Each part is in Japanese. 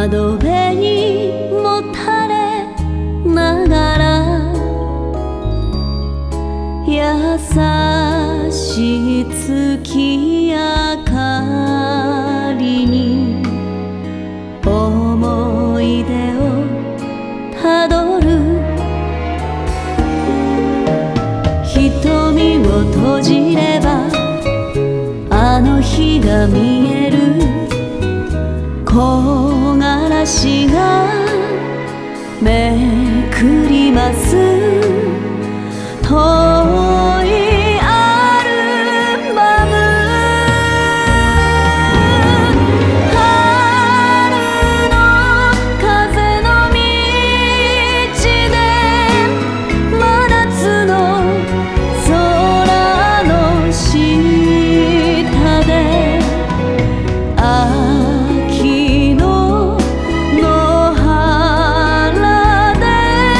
窓辺にもたれながら優しい月明かりに思い出をたどる。瞳を閉じればあの日が見える。木枯らしがめくります。遠いアルバム。春の風の道で真夏の空の下で秋の野原で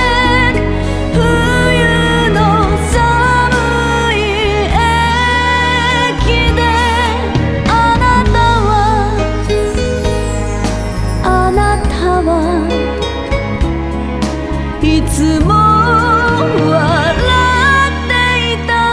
冬の寒い駅であなたはいつも笑っていた。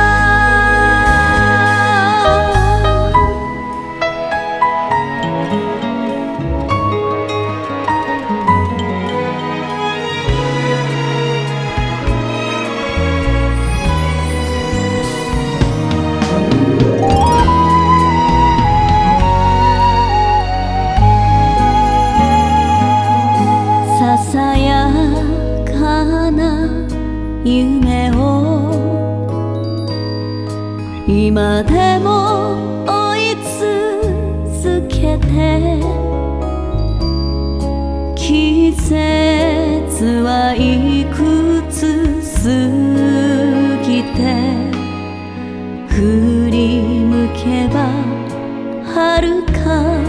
ささやかな夢を今でも追い続けて、季節はいくつ過ぎて振り向けば遥か